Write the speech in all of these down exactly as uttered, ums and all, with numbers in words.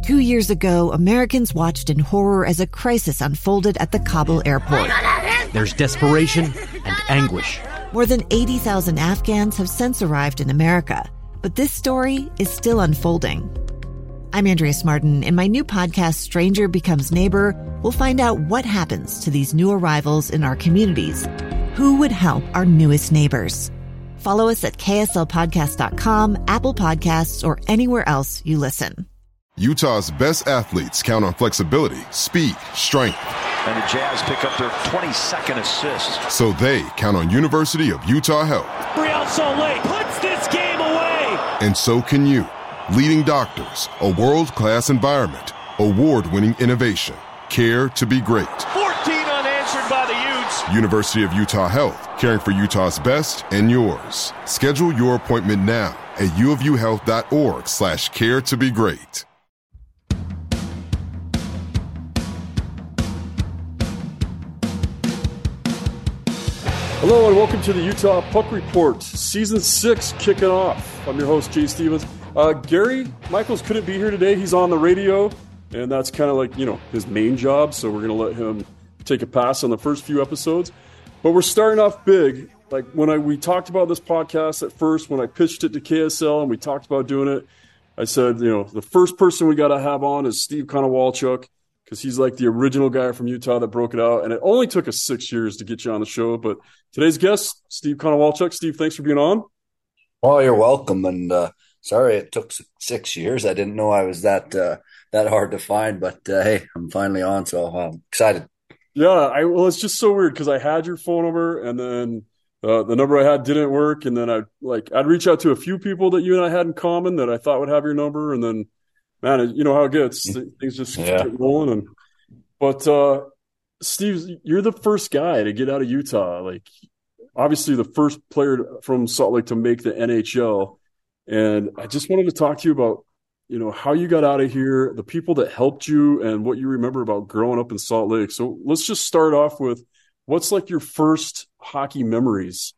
Two years ago, Americans watched in horror as a crisis unfolded at the Kabul airport. There's desperation and anguish. More than eighty thousand Afghans have since arrived in America, but this story is still unfolding. I'm Andrea Martin. In my new podcast, Stranger Becomes Neighbor, we'll find out what happens to these new arrivals in our communities. Who would help our newest neighbors? Follow us at K S L podcast dot com, Apple Podcasts, or anywhere else you listen. Utah's best athletes count on flexibility, speed, strength. And the Jazz pick up their twenty-second assist. So they count on University of Utah Health. Real Salt Lake puts this game away. And so can you. Leading doctors, a world-class environment, award-winning innovation, care to be great. fourteen unanswered by the Utes. University of Utah Health, caring for Utah's best and yours. Schedule your appointment now at uofuhealth.org slash care to be great. Hello and welcome to the Utah Puck Report, Season six kicking off. I'm your host, Jay Stevens. Uh, Gary Michaels couldn't be here today. He's on the radio, and that's kind of like, you know, his main job, so we're going to let him take a pass on the first few episodes. But we're starting off big. Like when I we talked about this podcast at first, when I pitched it to K S L and we talked about doing it, I said, you know, the first person we got to have on is Steve Konowalchuk, because he's like the original guy from Utah that broke it out. And it only took us six years to get you on the show. But today's guest, Steve Konowalchuk. Steve, thanks for being on. Well, you're welcome. And uh, sorry it took six years. I didn't know I was that uh, that hard to find. But, uh, hey, I'm finally on, so I'm excited. Yeah, I, well, it's just so weird because I had your phone number, and then uh, the number I had didn't work. And then I like I'd reach out to a few people that you and I had in common that I thought would have your number, and then man, you know how it gets. Things just yeah. get rolling. And, but, uh, Steve, you're the first guy to get out of Utah. Like, obviously the first player from Salt Lake to make the N H L. And I just wanted to talk to you about, you know, how you got out of here, the people that helped you, and what you remember about growing up in Salt Lake. So let's just start off with what's like your first hockey memories?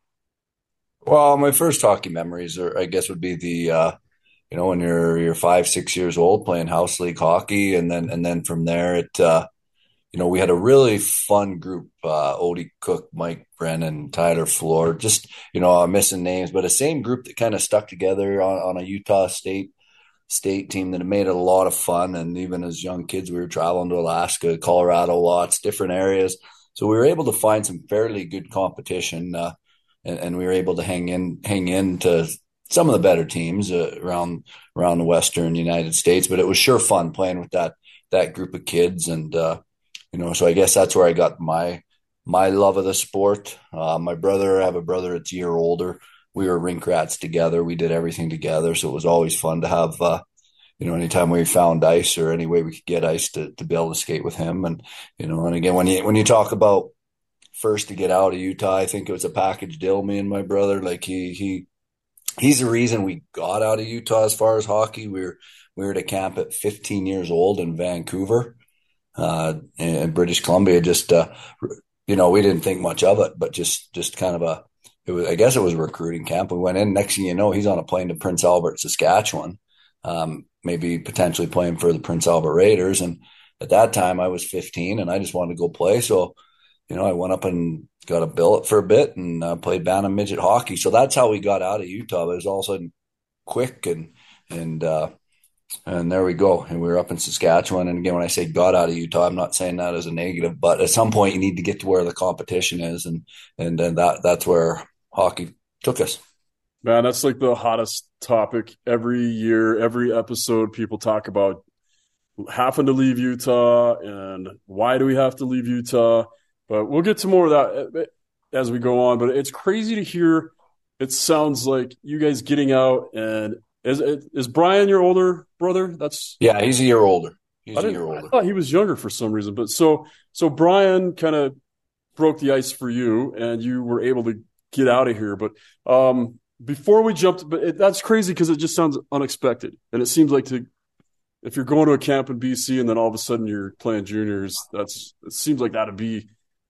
Well, my first hockey memories are, I guess, would be the, uh, you know, when you're you're five, six years old playing house league hockey, and then and then from there, it, uh, you know, we had a really fun group: uh, Odie Cook, Mike Brennan, Tyler Floor. Just, you know, I'm missing names, but a same group that kind of stuck together on, on a Utah State state team that made it a lot of fun. And even as young kids, we were traveling to Alaska, Colorado, lots different areas, so we were able to find some fairly good competition, uh, and, and we were able to hang in hang in to some of the better teams uh, around around the Western United States. But it was sure fun playing with that that group of kids, and uh, you know, so I guess that's where I got my my love of the sport. Uh, my brother, I have a brother that's a year older. We were rink rats together. We did everything together, so it was always fun to have, uh, you know, anytime we found ice or any way we could get ice to to be able to skate with him. And you know, and again, when you when you talk about first to get out of Utah, I think it was a package deal. Me and my brother, like he he. He's the reason we got out of Utah as far as hockey. We were we were at camp at fifteen years old in Vancouver, uh, in British Columbia. Just uh, you know, we didn't think much of it, but just just kind of a, it was, I guess it was a recruiting camp. We went in. Next thing you know, he's on a plane to Prince Albert, Saskatchewan, um, maybe potentially playing for the Prince Albert Raiders. And at that time, I was fifteen, and I just wanted to go play. So, you know, I went up and got a billet for a bit and uh, played Bantam midget hockey. So that's how we got out of Utah. It was all of a sudden quick, and and uh, and there we go. And we were up in Saskatchewan. And again, when I say got out of Utah, I'm not saying that as a negative, but at some point you need to get to where the competition is, and and then that that's where hockey took us. Man, that's like the hottest topic every year, every episode. People talk about having to leave Utah and why do we have to leave Utah. But we'll get to more of that as we go on. But it's crazy to hear. It sounds like you guys getting out. And is is Brian your older brother? That's yeah, he's a year older. He's a year older. I thought he was younger for some reason. But so so Brian kind of broke the ice for you, and you were able to get out of here. But um, before we jumped, but it, that's crazy because it just sounds unexpected, and it seems like to. If you're going to a camp in B C and then all of a sudden you're playing juniors, that's it seems like that'd be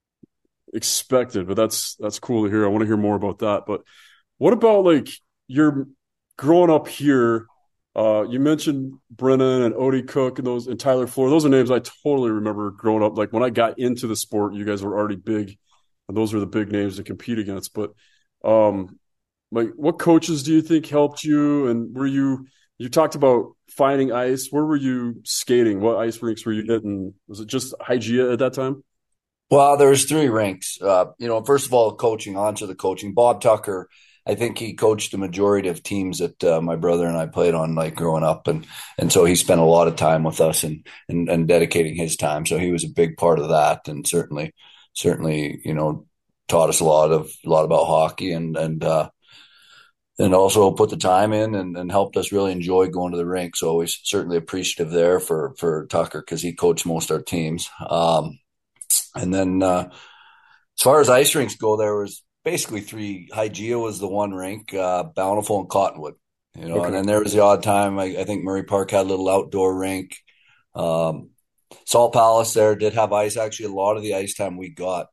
expected, but that's that's cool to hear. I want to hear more about that. But what about like you're growing up here Uh, you mentioned Brennan and Odie Cook and those and Tyler Floor. Those are names I totally remember growing up. Like when I got into the sport, you guys were already big, and those were the big names to compete against. But um, like, what coaches do you think helped you? And were you you talked about finding ice? Where were you skating? What ice rinks were you hitting? Was it just Hygeia at that time? Well, there's three rinks. Uh, you know, first of all, coaching onto the coaching. Bob Tucker, I think he coached the majority of teams that uh, my brother and I played on, like growing up, and and so he spent a lot of time with us and and, and dedicating his time. So he was a big part of that, and certainly, certainly, you know, taught us a lot of a lot about hockey, and and uh, and also put the time in and, and helped us really enjoy going to the rink. So always certainly appreciative there for for Tucker because he coached most of our teams. Um, And then uh, as far as ice rinks go, there was basically three. Hygeia was the one rink, uh, Bountiful and Cottonwood. You know, okay. And then there was the odd time. I, I think Murray Park had a little outdoor rink. Um, Salt Palace there did have ice. Actually, a lot of the ice time we got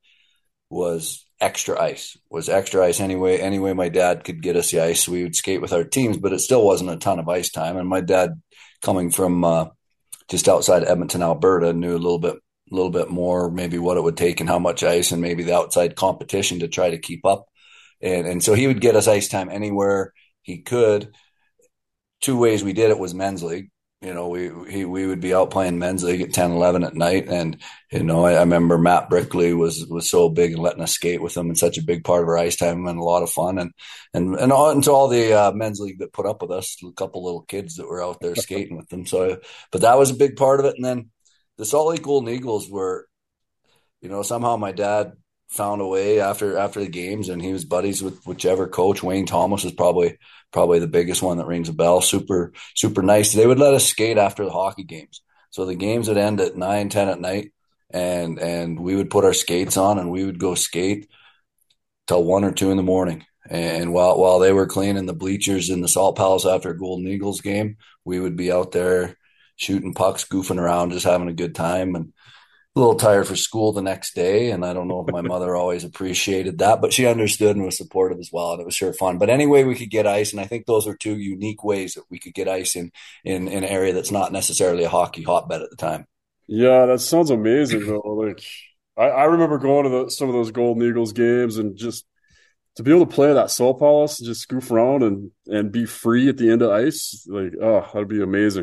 was extra ice. Was extra ice anyway. Anyway, my dad could get us the ice. We would skate with our teams, but it still wasn't a ton of ice time. And my dad, coming from uh, just outside Edmonton, Alberta, knew a little bit. A little bit more, maybe what it would take and how much ice and maybe the outside competition to try to keep up. And and so he would get us ice time anywhere he could. Two ways we did it was men's league. You know, we he, we would be out playing men's league at ten, eleven at night. And, you know, I, I remember Matt Brickley was was so big and letting us skate with him and such a big part of our ice time and a lot of fun. And and and, all, and to all the uh, men's league that put up with us, a couple little kids that were out there skating with them. So, but that was a big part of it. And then the Salt Lake Golden Eagles were, you know, somehow my dad found a way after after the games, and he was buddies with whichever coach. Wayne Thomas is probably probably the biggest one that rings a bell. Super super nice. They would let us skate after the hockey games, so the games would end at nine, ten at night, and and we would put our skates on and we would go skate till one or two in the morning. And while while they were cleaning the bleachers in the Salt Palace after a Golden Eagles game, we would be out there shooting pucks, goofing around, just having a good time, and a little tired for school the next day. And I don't know if my mother always appreciated that, but she understood and was supportive as well. And it was sure fun. But anyway, we could get ice. And I think those are two unique ways that we could get ice in, in, in an area that's not necessarily a hockey hotbed at the time. Yeah, that sounds amazing though. Like I, I remember going to the, some of those Golden Eagles games and just to be able to play that Salt Palace and just goof around and, and be free at the end of ice. Like, oh, that'd be amazing.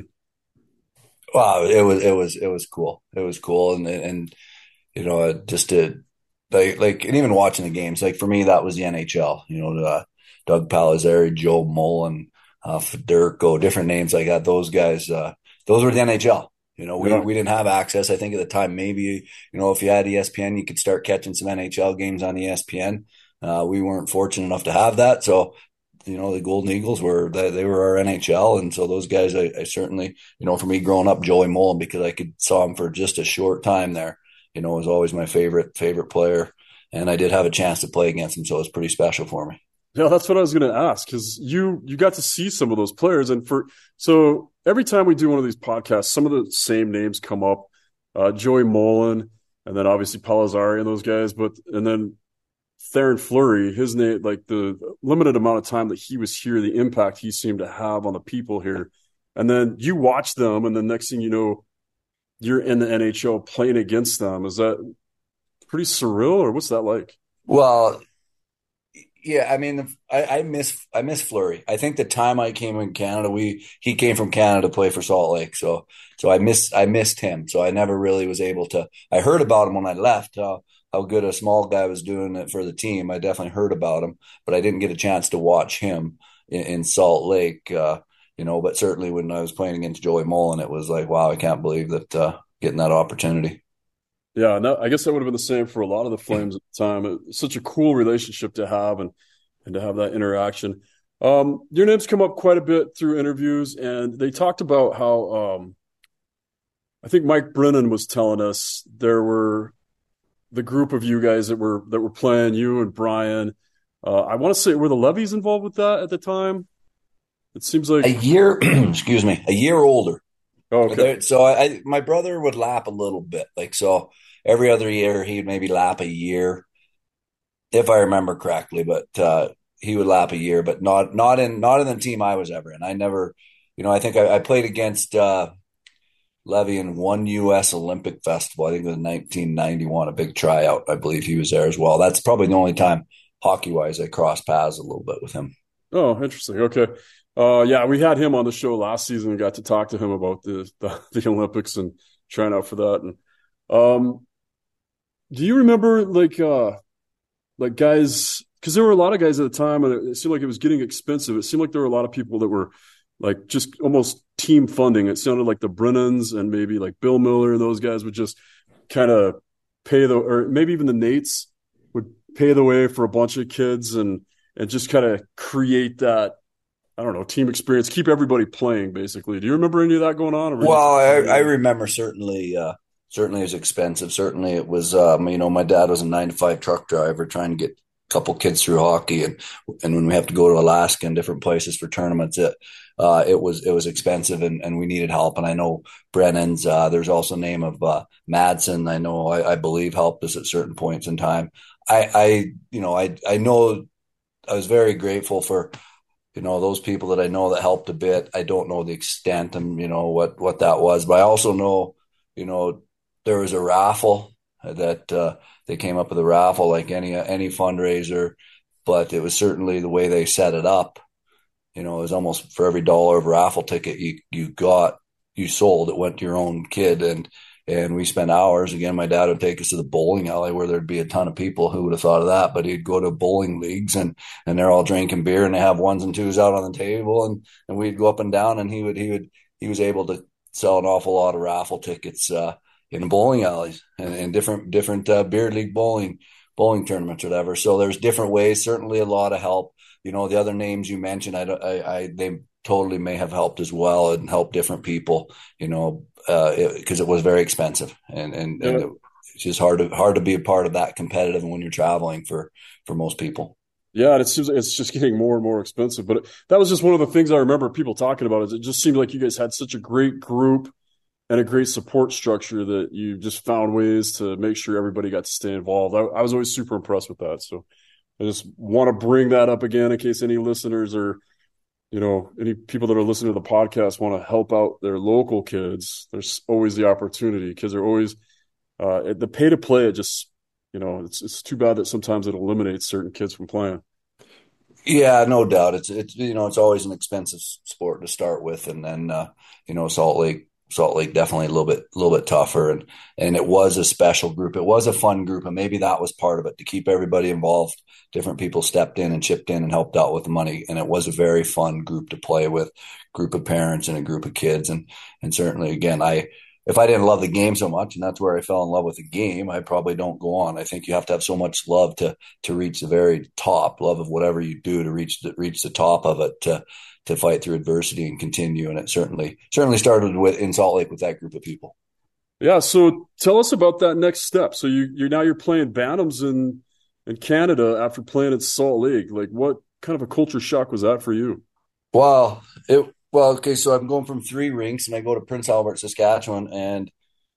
Wow, it was it was it was cool. It was cool, and and you know, just to like like and even watching the games, like for me, that was the N H L. You know, uh, Doug Palazzari, Joe Mullen, uh, Federico, different names like that. Those guys, uh, those were the N H L. You know, we yeah. we didn't have access. I think at the time, maybe you know, if you had E S P N, you could start catching some N H L games on E S P N. Uh, we weren't fortunate enough to have that, so. You know, the Golden Eagles were they, they were our N H L, and so those guys, I, I certainly, you know, for me growing up, Joey Mullen, because I could saw him for just a short time there. You know, was always my favorite favorite player, and I did have a chance to play against him, so it was pretty special for me. Yeah, that's what I was going to ask because you you got to see some of those players, and for so every time we do one of these podcasts, some of the same names come up, uh, Joey Mullen, and then obviously Palazzari and those guys, but and then. Theoren Fleury, his name, like the limited amount of time that he was here, the impact he seemed to have on the people here. And then you watch them, and the next thing you know, you're in the N H L playing against them. Is that pretty surreal, or what's that like? Well, yeah, I mean, I, I miss I miss Fleury. I think the time I came in Canada, we he came from Canada to play for Salt Lake, so so I miss I missed him. So I never really was able to. I heard about him when I left. Uh, how good a small guy was doing it for the team. I definitely heard about him, but I didn't get a chance to watch him in, in Salt Lake, uh, you know, but certainly when I was playing against Joey Mullen, it was like, wow, I can't believe that uh, getting that opportunity. Yeah, no, I guess that would have been the same for a lot of the Flames at the time. It's such a cool relationship to have and, and to have that interaction. Um, your name's come up quite a bit through interviews, and they talked about how um, I think Mike Brennan was telling us there were the group of you guys that were that were playing, you and Brian. Uh, I want to say, were the Levies involved with that at the time? It seems like a year. excuse me, a year older. Oh, okay. So I, I, my brother would lap a little bit, like so. Every other year, he'd maybe lap a year, if I remember correctly. But uh, he would lap a year, but not not in not in the team I was ever in. I never you know, I think I, I played against uh, Levy in one U S Olympic festival. I think it was nineteen ninety-one, a big tryout. I believe he was there as well. That's probably the only time hockey-wise I crossed paths a little bit with him. Oh, interesting. Okay. Uh, yeah, we had him on the show last season and got to talk to him about the the, the Olympics and trying out for that. And um, do you remember like uh, like guys? Because there were a lot of guys at the time, and it seemed like it was getting expensive. It seemed like there were a lot of people that were like just almost team funding. It sounded like the Brennans and maybe like Bill Miller and those guys would just kind of pay the, or maybe even the Nates would pay the way for a bunch of kids and and just kind of create that, I don't know, team experience, keep everybody playing, basically. Do you remember any of that going on? Well, I, I remember certainly, uh, certainly it was expensive. Certainly it was, um, you know, my dad was a nine to five truck driver trying to get a couple kids through hockey. And, and when we have to go to Alaska and different places for tournaments, it, uh, it was, it was expensive and, and we needed help. And I know Brennan's, uh, there's also a name of, uh, Madsen. I know, I, I believe helped us at certain points in time. I, I, you know, I, I know I was very grateful for, you know, those people that I know that helped a bit. I don't know the extent and, you know, what, what that was, but I also know, you know, there was a raffle that, uh, they came up with a raffle like any, any fundraiser, but it was certainly the way they set it up. You know, it was almost for every dollar of raffle ticket you, you got, you sold, it went to your own kid. And, and we spent hours. Again, my dad would take us to the bowling alley where there'd be a ton of people. Who would have thought of that? But he'd go to bowling leagues and, and they're all drinking beer and they have ones and twos out on the table. And, and we'd go up and down and he would, he would, he was able to sell an awful lot of raffle tickets, uh, in bowling alleys and, and different, different, uh, beer league bowling, bowling tournaments or whatever. So there's different ways, certainly a lot of help. You know, the other names you mentioned, I, I, I they totally may have helped as well and helped different people, you know, uh, because it, it was very expensive and, and, yeah. and it, it's just hard to, hard to be a part of that competitive when you're traveling for, for most people. Yeah. And it seems like it's just getting more and more expensive, but it, that was just one of the things I remember people talking about is it just seemed like you guys had such a great group and a great support structure that you just found ways to make sure everybody got to stay involved. I, I was always super impressed with that. So I just want to bring that up again in case any listeners or, you know, any people that are listening to the podcast want to help out their local kids. There's always the opportunity because they're always uh, the pay to play. It just, you know, it's it's too bad that sometimes it eliminates certain kids from playing. Yeah, no doubt. It's it's you know it's always an expensive sport to start with, and then uh, you know Salt Lake. Salt Lake definitely a little bit, a little bit tougher, and and it was a special group. It was a fun group, and maybe that was part of it to keep everybody involved. Different people stepped in and chipped in and helped out with the money, and it was a very fun group to play with, group of parents and a group of kids, and and certainly again, I if I didn't love the game so much, and that's where I fell in love with the game, I probably don't go on. I think you have to have so much love to to reach the very top, love of whatever you do to reach the reach the top of it. To, to fight through adversity and continue. And it certainly, certainly started with in Salt Lake with that group of people. Yeah. So tell us about that next step. So you, you're now you're playing Bantams in, in Canada after playing at Salt Lake. Like what kind of a culture shock was that for you? Well, it, well, okay. So I'm going from three rinks and I go to Prince Albert, Saskatchewan, and,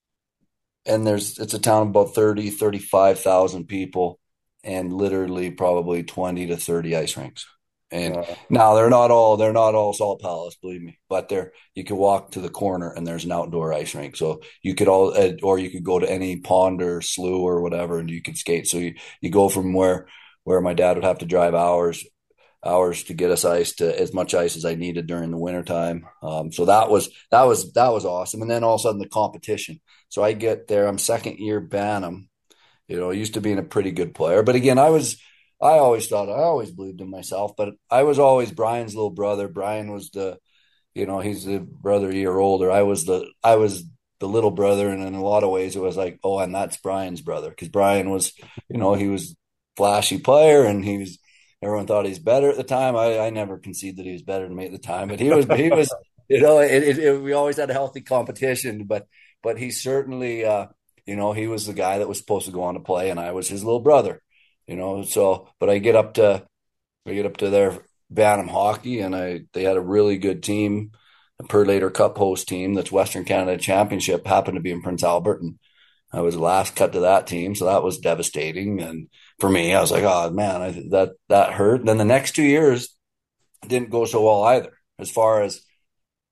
and there's, it's a town of about thirty, thirty-five thousand people and literally probably twenty to thirty ice rinks. And uh, now they're not all they're not all Salt Palace, believe me. But there, you could walk to the corner and there's an outdoor ice rink. So you could all, or you could go to any pond or slough or whatever, and you could skate. So you, you go from where where my dad would have to drive hours hours to get us ice to as much ice as I needed during the wintertime. Um, so that was that was that was awesome. And then all of a sudden the competition. So I get there. I'm second year Bantam. You know, used to being a pretty good player, but again, I was. I always thought, I always believed in myself, but I was always Brian's little brother. Brian was the, you know, he's the brother a year older. I was the, I was the little brother. And in a lot of ways it was like, oh, and that's Brian's brother. Cause Brian was, you know, he was flashy player and he was, everyone thought he's better at the time. I, I never conceded that he was better than me at the time, but he was, he was, you know, it, it, it, we always had a healthy competition, but, but he certainly, uh, you know, he was the guy that was supposed to go on to play and I was his little brother. You know, so, but I get up to, I get up to their Bantam hockey and I, they had a really good team, a Perlator Cup host team. That's Western Canada Championship happened to be in Prince Albert. And I was the last cut to that team. So that was devastating. And for me, I was like, oh man, I, that, that hurt. And then the next two years didn't go so well either. As far as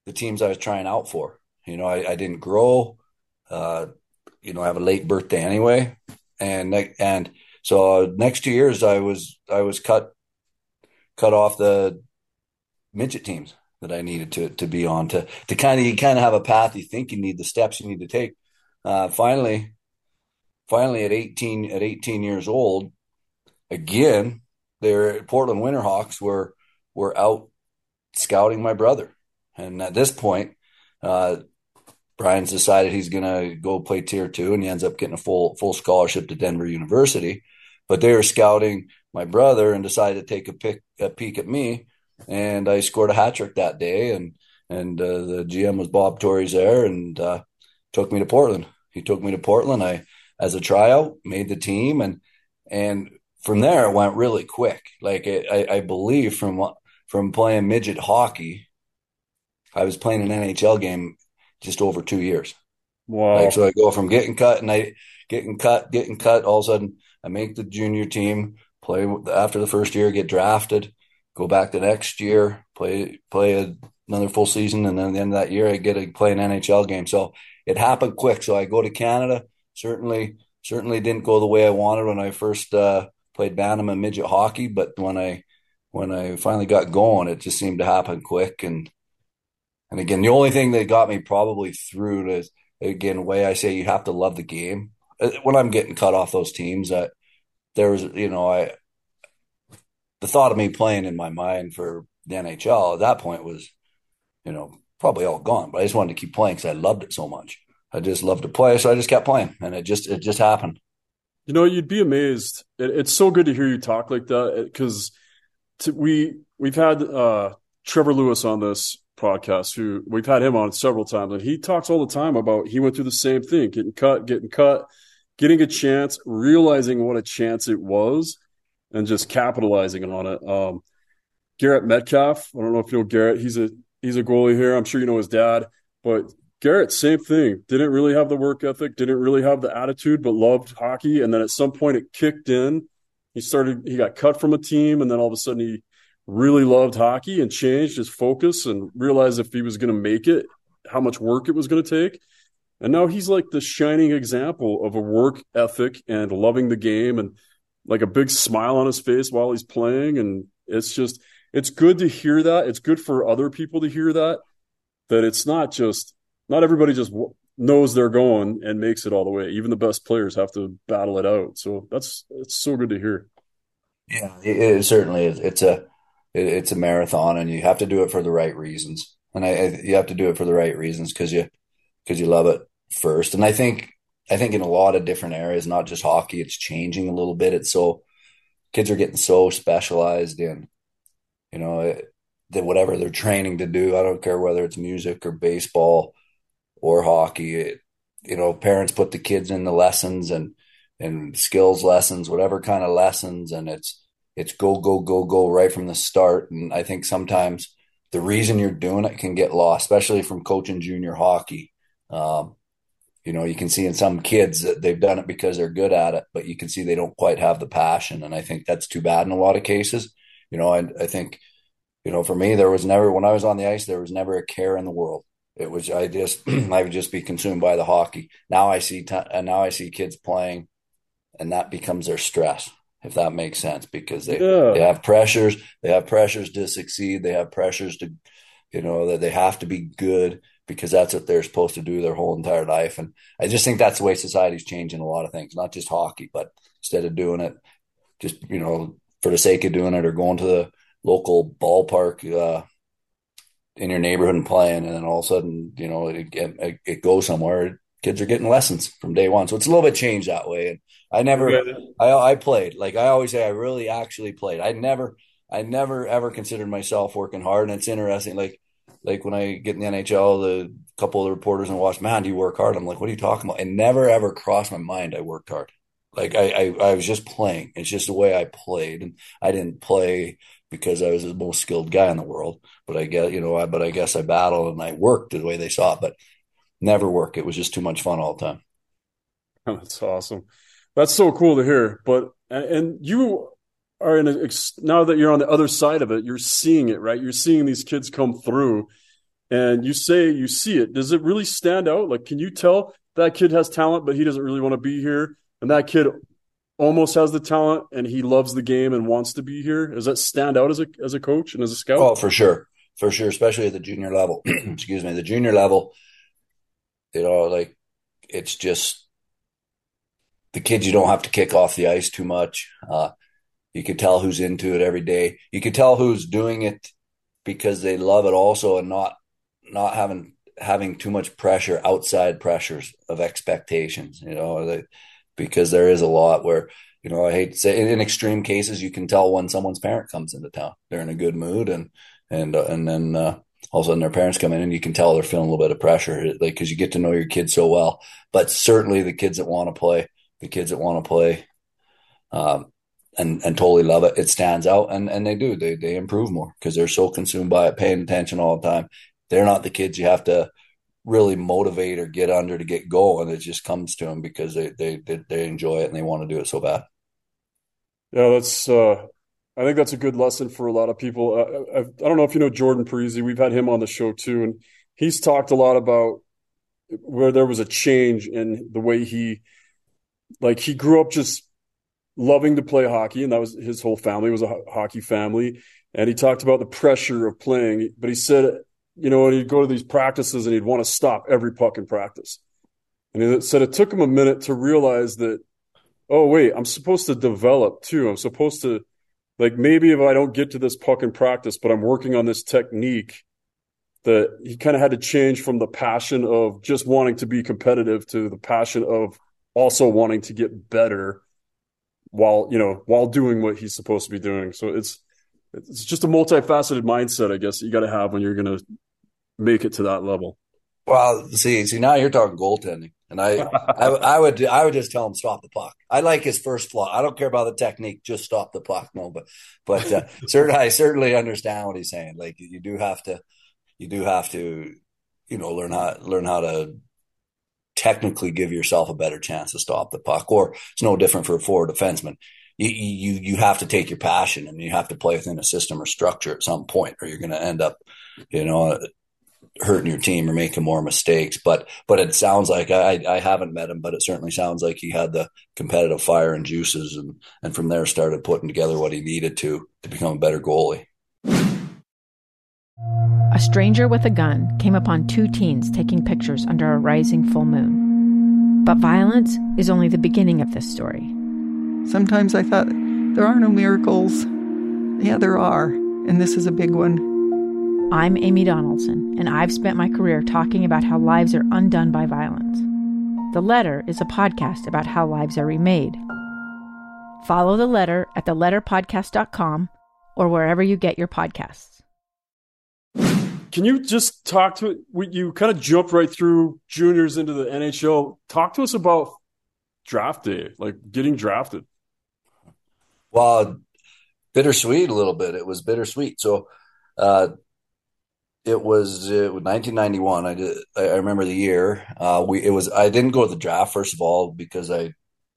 the teams I was trying out for. You know, I, I didn't grow. Uh, you know, I have a late birthday anyway, and and so next two years I was I was cut cut off the midget teams that I needed to to be on to to kind of you kind of have a path you think you need, the steps you need to take. Uh, finally, finally at eighteen at eighteen years old, again, their Portland Winterhawks were were out scouting my brother, and at this point, uh, Brian's decided he's going to go play tier two, and he ends up getting a full full scholarship to Denver University. But they were scouting my brother and decided to take a, pick, a peek at me, and I scored a hat trick that day. And and uh, the G M was Bob Torres there, and uh, took me to Portland. He took me to Portland. I as a tryout made the team, and and from there it went really quick. Like it, I, I believe from from playing midget hockey, I was playing an N H L game just over two years. Wow. Like, so I go from getting cut and I getting cut, getting cut. All of a sudden I make the junior team, play after the first year, get drafted, go back the next year, play, play another full season. And then at the end of that year, I get to play an N H L game. So it happened quick. So I go to Canada. Certainly, certainly didn't go the way I wanted when I first uh, played Bantam and midget hockey. But when I, when I finally got going, it just seemed to happen quick. And, And again, the only thing that got me probably through is, again, the way I say you have to love the game. When I'm getting cut off those teams, uh, there was, you know, I the thought of me playing in my mind for the N H L at that point was, you know, probably all gone. But I just wanted to keep playing because I loved it so much. I just loved to play, so I just kept playing, and it just it just happened. You know, you'd be amazed. It, it's so good to hear you talk like that, because we we've had uh, Trevor Lewis on this podcast, who we've had him on several times, and he talks all the time about he went through the same thing, getting cut, getting cut, getting a chance, realizing what a chance it was, and just capitalizing on it. Um, Garrett Metcalf, I don't know if you know Garrett. He's a he's a goalie here. I'm sure you know his dad, but Garrett, same thing. Didn't really have the work ethic, didn't really have the attitude, but loved hockey. And then at some point it kicked in. He started. He got cut from a team, and then all of a sudden he really loved hockey and changed his focus and realized if he was going to make it, how much work it was going to take. And now he's like the shining example of a work ethic and loving the game, and like a big smile on his face while he's playing. And it's just, it's good to hear that. It's good for other people to hear that, that it's not just, not everybody just knows they're going and makes it all the way. Even the best players have to battle it out. So that's, it's so good to hear. Yeah, it, it certainly is. It's a, It's a marathon, and you have to do it for the right reasons. And I, I you have to do it for the right reasons because you because you love it first. And I think I think in a lot of different areas, not just hockey, it's changing a little bit. It's so kids are getting so specialized in, you know, that whatever they're training to do. I don't care whether it's music or baseball or hockey. It, you know, parents put the kids in the lessons and and skills lessons, whatever kind of lessons, and it's. It's go, go, go, go right from the start. And I think sometimes the reason you're doing it can get lost, especially from coaching junior hockey. Um, you know, you can see in some kids that they've done it because they're good at it, but you can see they don't quite have the passion. And I think that's too bad in a lot of cases. You know, I, I think, you know, for me, there was never, when I was on the ice, there was never a care in the world. It was, I just, I would just be consumed by the hockey. Now I see, t- and now I see kids playing, and that becomes their stress. If that makes sense, because they, yeah. they have pressures, they have pressures to succeed. They have pressures to, you know, that they have to be good because that's what they're supposed to do their whole entire life. And I just think that's the way society's changing a lot of things, not just hockey, but instead of doing it just, you know, for the sake of doing it or going to the local ballpark uh, in your neighborhood and playing. And then all of a sudden, you know, it, it, it goes somewhere. Kids are getting lessons from day one. So it's a little bit changed that way. And I never, I, I played, like I always say, I really actually played. I never, I never ever considered myself working hard. And it's interesting. Like, like when I get in the N H L, the couple of the reporters and watch, man, do you work hard? I'm like, what are you talking about? It never ever crossed my mind I worked hard. Like I, I, I was just playing. It's just the way I played. And I didn't play because I was the most skilled guy in the world. But I guess, you know, I, but I guess I battled and I worked the way they saw it. But never work. It was just too much fun all the time. Oh, that's awesome. That's so cool to hear. But and you are in a, now that you're on the other side of it, you're seeing it, right? You're seeing these kids come through, and you say you see it. Does it really stand out? Like, can you tell that kid has talent, but he doesn't really want to be here? And that kid almost has the talent and he loves the game and wants to be here. Does that stand out as a as a coach and as a scout? Oh, for sure. For sure, especially at the junior level. Excuse me, the junior level, you know, like it's just the kids you don't have to kick off the ice too much. Uh, you could tell who's into it every day. You could tell who's doing it because they love it also, and not not having having too much pressure, outside pressures of expectations, you know, they, because there is a lot where, you know, I hate to say, in, in extreme cases, you can tell when someone's parent comes into town. They're in a good mood, and and uh, and then uh, all of a sudden their parents come in, and you can tell they're feeling a little bit of pressure, like because you get to know your kids so well. But certainly the kids that want to play, the kids that want to play, um, and and totally love it, it stands out, and and they do, they they improve more because they're so consumed by it, paying attention all the time. They're not the kids you have to really motivate or get under to get going. It just comes to them because they they they, they enjoy it and they want to do it so bad. Yeah, that's. Uh, I think that's a good lesson for a lot of people. I, I, I don't know if you know Jordan Parisi. We've had him on the show too, and he's talked a lot about where there was a change in the way he, like, he grew up just loving to play hockey, and that was his whole family was a hockey family. And he talked about the pressure of playing, but he said, you know, when he'd go to these practices and he'd want to stop every puck in practice. And he said it took him a minute to realize that, oh, wait, I'm supposed to develop too. I'm supposed to, like, maybe if I don't get to this puck in practice, but I'm working on this technique, that he kind of had to change from the passion of just wanting to be competitive to the passion of also wanting to get better while, you know, while doing what he's supposed to be doing. So it's, it's just a multifaceted mindset, I guess, that you got to have when you're going to make it to that level. Well, see, see, now you're talking goaltending, and I, I, I would, I would just tell him stop the puck. I like his first flaw. I don't care about the technique; just stop the puck. No, but, but uh, certainly, I certainly understand what he's saying. Like, you do have to, you do have to, you know, learn how, learn how to technically give yourself a better chance to stop the puck. Or it's no different for a forward defenseman. You, you, you have to take your passion, and you have to play within a system or structure at some point, or you're going to end up, you know, hurting your team or making more mistakes. But but it sounds like, I I haven't met him, but it certainly sounds like he had the competitive fire and juices, and and from there started putting together what he needed to to become a better goalie. A stranger with a gun came upon two teens taking pictures under a rising full moon. But violence is only the beginning of this story. Sometimes I thought, there are no miracles. Yeah, there are, and this is a big one. I'm Amy Donaldson, and I've spent my career talking about how lives are undone by violence. The Letter is a podcast about how lives are remade. Follow The Letter at the letter podcast dot com or wherever you get your podcasts. Can you just talk to – you kind of jumped right through juniors into the N H L. Talk to us about draft day, like getting drafted. Well, bittersweet a little bit. It was bittersweet. So uh, it was uh, nineteen ninety-one. I did. I remember the year. Uh, we it was. I didn't go to the draft, first of all, because I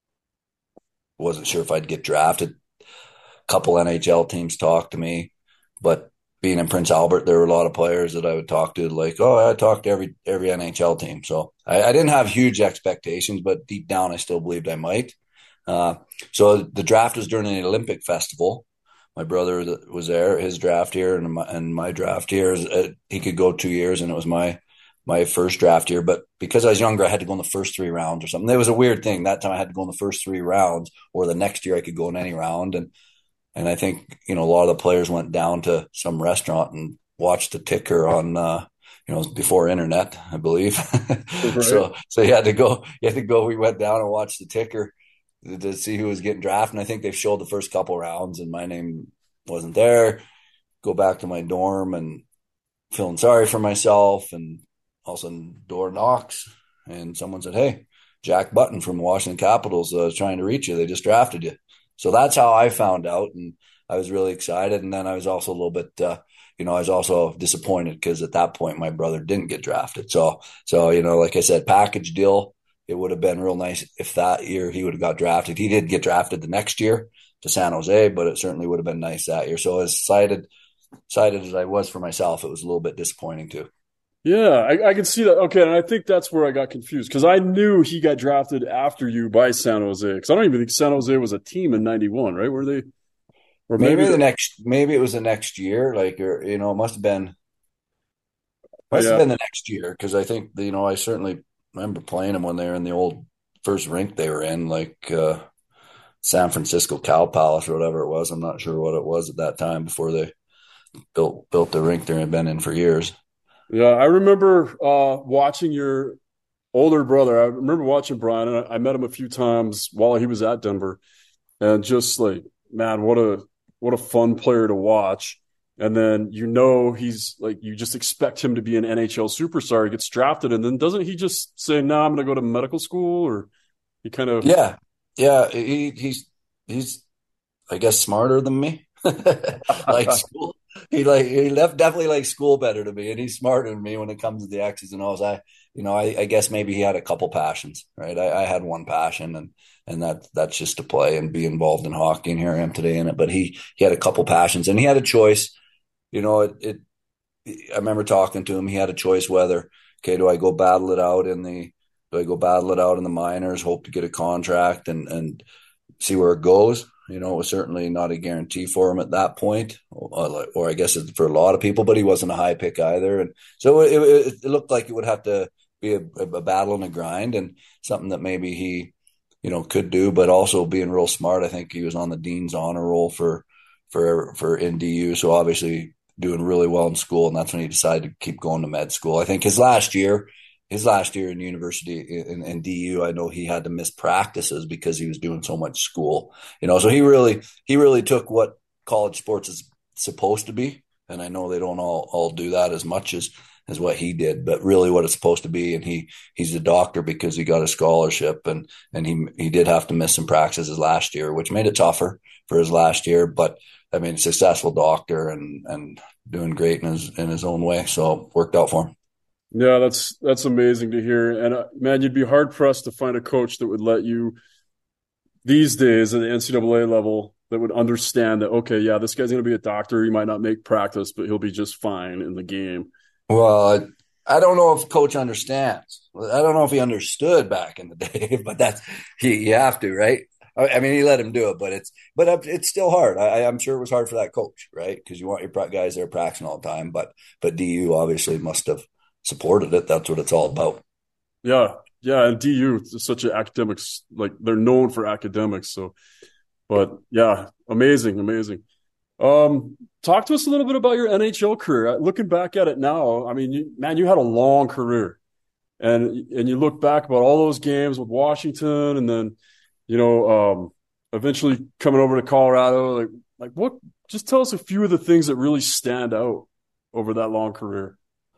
wasn't sure if I'd get drafted. A couple N H L teams talked to me, but being in Prince Albert, there were a lot of players that I would talk to, like, oh, I talked to every every N H L team. So I, I didn't have huge expectations, but deep down, I still believed I might. Uh, so the draft was during the Olympic Festival. My brother was there, his draft year, and my, and my draft year. Uh, he could go two years, and it was my my first draft year. But because I was younger, I had to go in the first three rounds or something. It was a weird thing. That time I had to go in the first three rounds, or the next year I could go in any round. And And I think, you know, a lot of the players went down to some restaurant and watched the ticker on, uh, you know, before internet, I believe. Right. so, so you had to go, you had to go, we went down and watched the ticker to, to see who was getting drafted. And I think they've showed the first couple rounds and my name wasn't there. Go back to my dorm and feeling sorry for myself. And all of a sudden door knocks and someone said, hey, Jack Button from the Washington Capitals uh, is trying to reach you. They just drafted you. So that's how I found out, and I was really excited. And then I was also a little bit, uh, you know, I was also disappointed because at that point my brother didn't get drafted. So, so you know, like I said, package deal. It would have been real nice if that year he would have got drafted. He did get drafted the next year to San Jose, but it certainly would have been nice that year. So as excited, excited as I was for myself, it was a little bit disappointing too. Yeah, I, I can see that. Okay, and I think that's where I got confused because I knew he got drafted after you by San Jose. Because I don't even think San Jose was a team in ninety-one, right? Were they? Or maybe, maybe the next, maybe it was the next year. Like, or, you know, it must have been, must yeah. have been the next year because I think you know I certainly remember playing them when they were in the old first rink they were in, like uh, San Francisco Cow Palace or whatever it was. I'm not sure what it was at that time before they built built the rink they had been in for years. Yeah, I remember uh, watching your older brother. I remember watching Brian, and I, I met him a few times while he was at Denver, and just like, man, what a what a fun player to watch. And then you know he's like, you just expect him to be an N H L superstar. He gets drafted, and then doesn't he just say, "No, nah, I'm going to go to medical school," or he kind of yeah, yeah. He he's he's I guess smarter than me. Like school. He like he left definitely like school better to me, and he's smarter than me when it comes to the X's and O's. I, you know, I, I guess maybe he had a couple passions, right? I, I had one passion, and and that that's just to play and be involved in hockey, and here I am today in it. But he he had a couple passions, and he had a choice. You know, it. it I remember talking to him. He had a choice whether, okay, do I go battle it out in the do I go battle it out in the minors, hope to get a contract, and and see where it goes. You know, it was certainly not a guarantee for him at that point, or, or I guess for a lot of people, but he wasn't a high pick either. And so it, it, it looked like it would have to be a, a battle and a grind, and something that maybe he, you know, could do, but also being real smart. I think he was on the Dean's honor roll for, for, for N D U. So obviously doing really well in school. And that's when he decided to keep going to med school. I think his last year, His last year in university in, in D U, I know he had to miss practices because he was doing so much school, you know, so he really, he really took what college sports is supposed to be. And I know they don't all, all do that as much as, as what he did, but really what it's supposed to be. And he, he's a doctor because he got a scholarship, and, and he, he did have to miss some practices last year, which made it tougher for his last year. But I mean, successful doctor and, and doing great in his, in his own way. So worked out for him. Yeah, that's that's amazing to hear. And, uh, man, you'd be hard-pressed to find a coach that would let you, these days at the N C double A level, that would understand that, okay, yeah, this guy's going to be a doctor. He might not make practice, but he'll be just fine in the game. Well, I don't know if coach understands. I don't know if he understood back in the day, but that's he, you have to, right? I mean, he let him do it, but it's but it's still hard. I, I'm sure it was hard for that coach, right? Because you want your guys there practicing all the time. But but D U obviously must have supported it. That's what it's all about. Yeah, yeah, and D U is such an academics, like they're known for academics. So, but yeah, amazing, amazing. Um, talk to us a little bit about your N H L career. Looking back at it now, I mean, you, man, you had a long career, and and you look back about all those games with Washington, and then you know, um, eventually coming over to Colorado. Like, like what? Just tell us a few of the things that really stand out over that long career.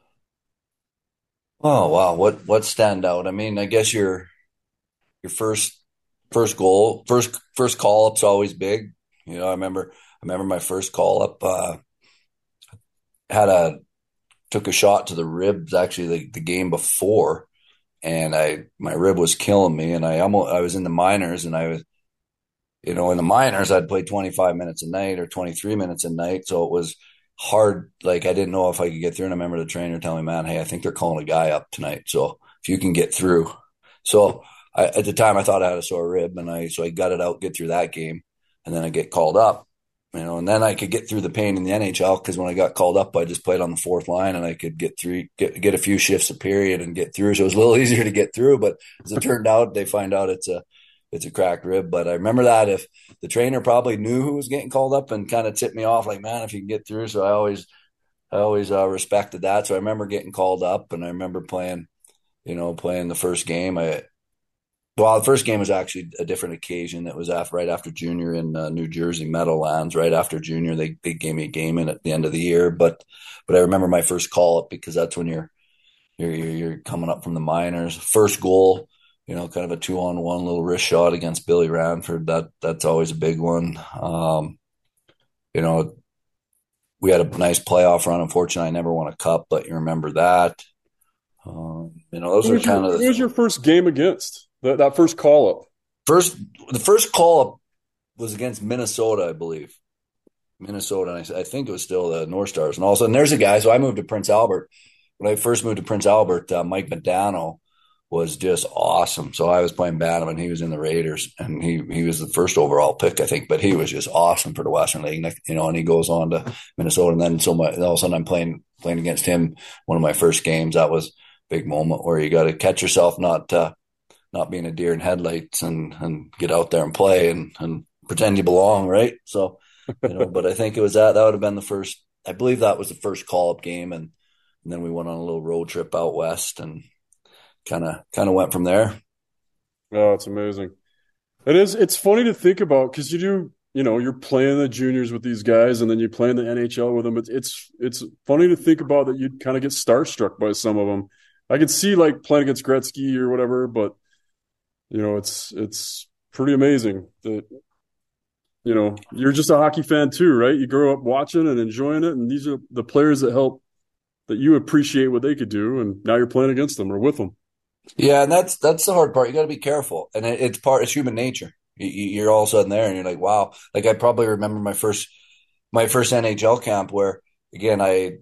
Oh wow, what what stand out? I mean, I guess your your first first goal, first first call up's always big. You know, I remember I remember my first call up uh, had a took a shot to the ribs actually the, the game before, and I my rib was killing me, and I almost I was in the minors, and I was you know in the minors I'd play twenty-five minutes a night or twenty-three minutes a night, so it was hard. Like I didn't know if I could get through, and I remember the trainer telling me, man, hey, I think they're calling a guy up tonight, so if you can get through. So I, at the time I thought I had a sore rib, and I so I got it out, get through that game, and then I get called up, you know, and then I could get through the pain in the N H L, because when I got called up, I just played on the fourth line, and I could get through, get get a few shifts a period and get through. So it was a little easier to get through, but as it turned out, they find out it's a it's a cracked rib. But I remember that if the trainer probably knew who was getting called up and kind of tipped me off, like, man, if you can get through. So I always, I always uh, respected that. So I remember getting called up, and I remember playing, you know, playing the first game. I, well, the first game was actually a different occasion. It was after, right after junior in uh, New Jersey Meadowlands. Right after junior, they they gave me a game in at the end of the year. But but I remember my first call up, because that's when you're you're you're coming up from the minors. First goal, you know, kind of a two on one little wrist shot against Billy Ranford. That that's always a big one. Um, you know, we had a nice playoff run. Unfortunately, I never won a cup, but you remember that. Um, you know, those who are kind your, of. Who was your first game against? That that first call up. First, the first call up was against Minnesota, I believe. Minnesota, and I, I think it was still the North Stars. And all of a sudden, there's a guy. So I moved to Prince Albert when I first moved to Prince Albert, uh, Mike Modano was just awesome. So I was playing Bantam, and he was in the Raiders, and he he was the first overall pick, I think. But he was just awesome for the Western League, you know. And he goes on to Minnesota, and then so my, all of a sudden I'm playing playing against him. One of my first games, that was a big moment where you got to catch yourself, not uh, not being a deer in headlights, and and get out there and play and and pretend you belong, right? So, you know. But I think it was that that would have been the first. I believe that was the first call up game, and, and then we went on a little road trip out west and. Kind of, kind of went from there. Oh, it's amazing. It is. It's funny to think about because you do, you know, you're playing the juniors with these guys, and then you play in the N H L with them. It's, it's, it's funny to think about that. You'd kind of get starstruck by some of them. I could see like playing against Gretzky or whatever, but you know, it's, it's pretty amazing that, you know, you're just a hockey fan too, right? You grow up watching and enjoying it, and these are the players that help that you appreciate what they could do, and now you're playing against them or with them. Yeah, and that's that's the hard part. You got to be careful, and it, it's part. It's human nature. You, you're all of a sudden there, and you're like, "Wow!" Like I probably remember my first my first N H L camp, where again, I a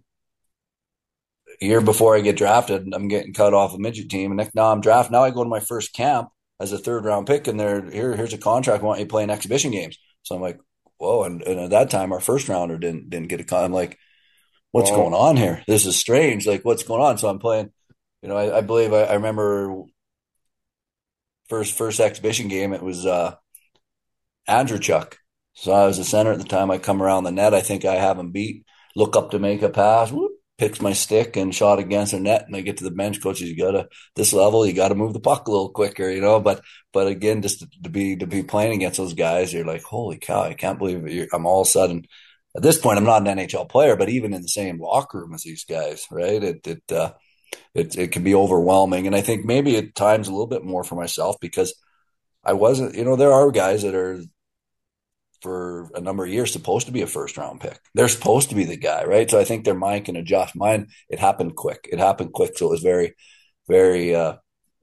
year before I get drafted, I'm getting cut off a midget team, and now I'm drafted. Now I go to my first camp as a third round pick, and they're here. Here's a contract. I want you playing exhibition games. So I'm like, "Whoa!" And, and at that time, our first rounder didn't didn't get a con. I'm like, "What's wow. going on here? This is strange. Like, what's going on?" So I'm playing. You know, I, I believe I, I remember first first exhibition game. It was uh, Andrew Chuck. So I was a center at the time. I come around the net. I think I have him beat. Look up to make a pass. Whoop, picks my stick and shot against the net. And I get to the bench. Coaches, you gotta this level. You got to move the puck a little quicker. You know, but but again, just to, to be to be playing against those guys, you're like, holy cow! I can't believe it. I'm all of a sudden. At this point, I'm not an N H L player, but even in the same locker room as these guys, right? It it. Uh, It it can be overwhelming, and I think maybe at times a little bit more for myself because I wasn't. You know, there are guys that are for a number of years supposed to be a first round pick. They're supposed to be the guy, right? So I think their mind can adjust. Mine, it happened quick. It happened quick, so it was very, very, uh,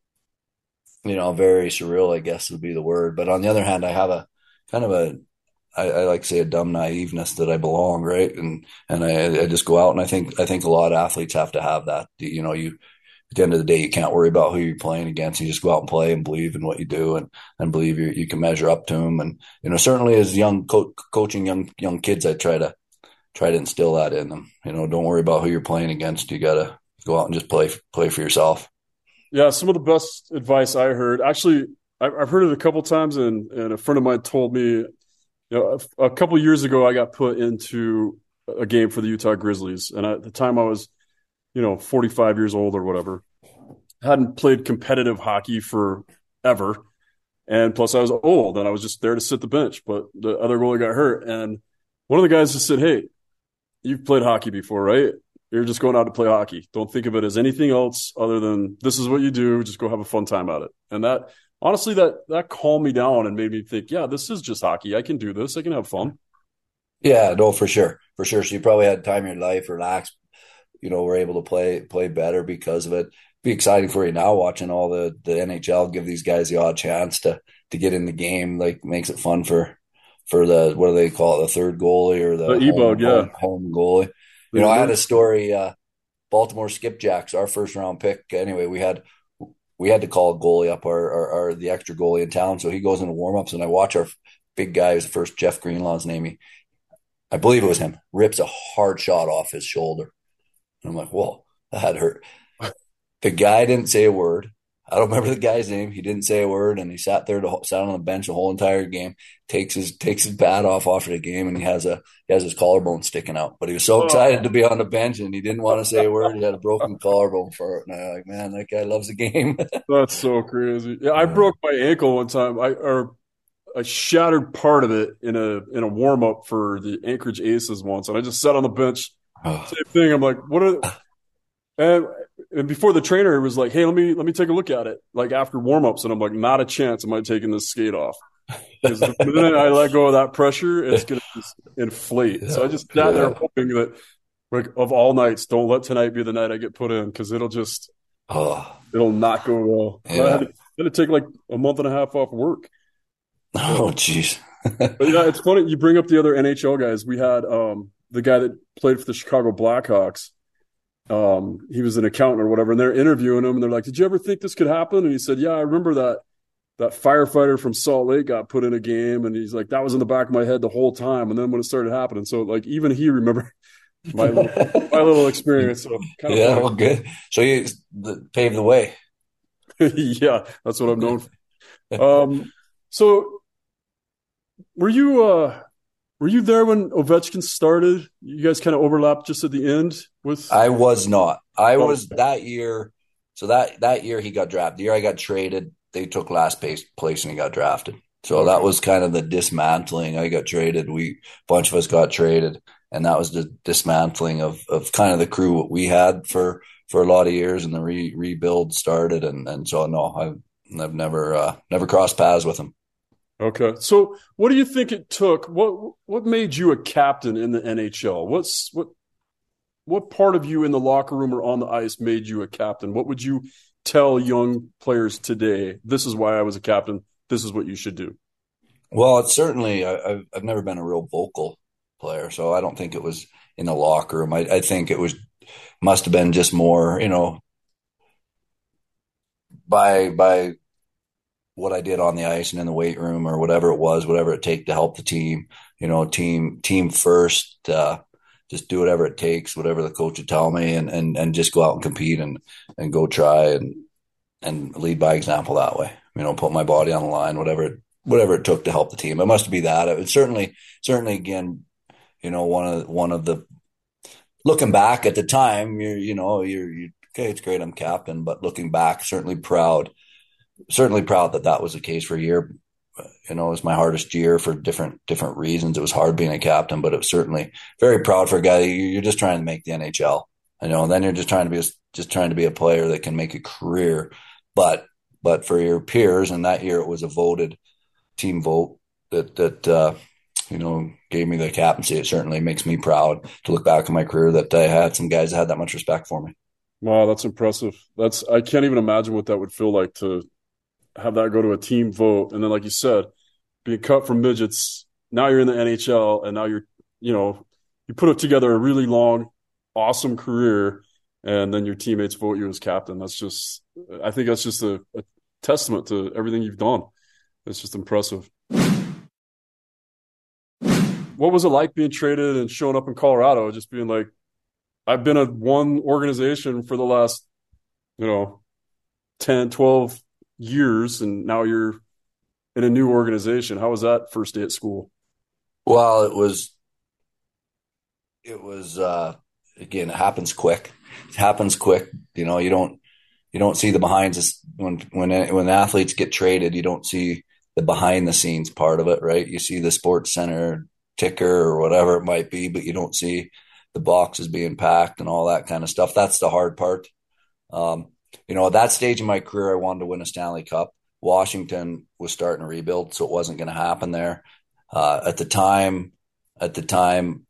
you know, very surreal. I guess would be the word. But on the other hand, I have a kind of a I, I like to say a dumb naiveness that I belong, right? And and I, I just go out, and I think I think a lot of athletes have to have that. You know, you at the end of the day, you can't worry about who you're playing against. You just go out and play and believe in what you do, and and believe you you can measure up to them. And you know, certainly as young co- coaching young young kids, I try to try to instill that in them. You know, don't worry about who you're playing against. You got to go out and just play play for yourself. Yeah, some of the best advice I heard. Actually, I've heard it a couple times, and and a friend of mine told me. You know, a, a couple of years ago, I got put into a game for the Utah Grizzlies, and at the time I was, you know, forty-five years old or whatever. I hadn't played competitive hockey forever, and plus I was old, and I was just there to sit the bench. But the other goalie got hurt, and one of the guys just said, "Hey, you've played hockey before, right? You're just going out to play hockey. Don't think of it as anything else other than this is what you do. Just go have a fun time at it." And that. Honestly, that, that calmed me down and made me think, yeah, this is just hockey. I can do this. I can have fun. Yeah, no, for sure. For sure. So you probably had time in your life, relax, you know, were able to play play better because of it. Be exciting for you now watching all the, the N H L give these guys the odd chance to to get in the game. Like, makes it fun for for the, what do they call it, the third goalie or the, the home, yeah. home, home goalie. You know, I had a story, uh, Baltimore Skipjacks, our first round pick. Anyway, we had – we had to call a goalie up, our, our, our the extra goalie in town. So he goes into warm-ups, and I watch our big guy, who's the first, Jeff Greenlaw's name. He, I believe it was him, rips a hard shot off his shoulder. And I'm like, whoa, that hurt. The guy didn't say a word. I don't remember the guy's name. He didn't say a word, and he sat there, to, sat on the bench the whole entire game, takes his takes his bat off after the game, and he has a he has his collarbone sticking out. But he was so excited to be on the bench, and he didn't want to say a word. He had a broken collarbone for it. And I'm like, man, that guy loves the game. That's so crazy. Yeah, I broke my ankle one time. I or I shattered part of it in a in a warm up for the Anchorage Aces once, and I just sat on the bench. Same thing. I'm like, what are and and before the trainer was like, hey, let me let me take a look at it, like after warm-ups, and I'm like, not a chance am I taking this skate off. Because the minute I let go of that pressure, it's going to just inflate. Yeah, so I just sat there hoping that, like, of all nights, don't let tonight be the night I get put in, because it'll just oh. it'll not go well. Yeah. I had, to, I had to take like a month and a half off work. Oh, jeez. But yeah, it's funny you bring up the other N H L guys. We had um, the guy that played for the Chicago Blackhawks. um, he was an accountant or whatever, and they're interviewing him, and they're like, "Did you ever think this could happen?" And he said, "Yeah, I remember that that firefighter from Salt Lake got put in a game," and he's like, "That was in the back of my head the whole time." And then when it started happening, so like even he remembered my little, my little experience. So kind of yeah, funny. well, good. So you paved the way. Yeah, that's what I'm known for. Um, so were you uh, were you there when Ovechkin started? You guys kind of overlapped just at the end with. I was not. I Oh. was that year. So that that year he got drafted. The year I got traded, they took last place, place and he got drafted. So that was kind of the dismantling. I got traded. We a bunch of us got traded, and that was the dismantling of of kind of the crew we had for for a lot of years, and the re, rebuild started. And and so no, I've I've never uh, never crossed paths with him. Okay, so what do you think it took? What what made you a captain in the N H L? What's what what part of you in the locker room or on the ice made you a captain? What would you tell young players today? This is why I was a captain. This is what you should do. Well, it's certainly I, I've I've never been a real vocal player, so I don't think it was in the locker room. I, I think it was must have been just more, you know, by by what I did on the ice and in the weight room or whatever it was, whatever it take to help the team. You know, team team first. Uh, just do whatever it takes, whatever the coach would tell me, and and and just go out and compete and and go try and and lead by example that way. You know, put my body on the line, whatever whatever it took to help the team. It must be that. It certainly certainly again, you know, one of one of the looking back at the time, you're you know you're, you're okay. It's great, I'm captain, but looking back, certainly proud, certainly proud that that was the case for a year. You know, it was my hardest year for different different reasons. It was hard being a captain, but it was certainly very proud for a guy. You're just trying to make the N H L, you know, and then you're just trying to be a, just trying to be a player that can make a career. But but for your peers, and that year it was a voted team vote that that uh, you know gave me the captaincy. It certainly makes me proud to look back on my career that I had some guys that had that much respect for me. Wow, that's impressive. That's I can't even imagine what that would feel like to have that go to a team vote, and then like you said, being cut from midgets. Now you're in the N H L, and now you're you know you put it together a really long, awesome career, and then your teammates vote you as captain. That's just I think that's just a, a testament to everything you've done. It's just impressive. What was it like being traded and showing up in Colorado? Just being like, I've been at one organization for the last, you know, ten, twelve years, and now you're in a new organization. How was that first day at school? Well, it was, it was, uh, again, it happens quick. It happens quick. You know, you don't, you don't see the behinds when, when, when athletes get traded, you don't see the behind the scenes part of it, right? You see the Sports Center ticker or whatever it might be, but you don't see the boxes being packed and all that kind of stuff. That's the hard part. Um, you know, at that stage in my career, I wanted to win a Stanley Cup. Washington was starting to rebuild, so it wasn't going to happen there. Uh, at the time, at the time,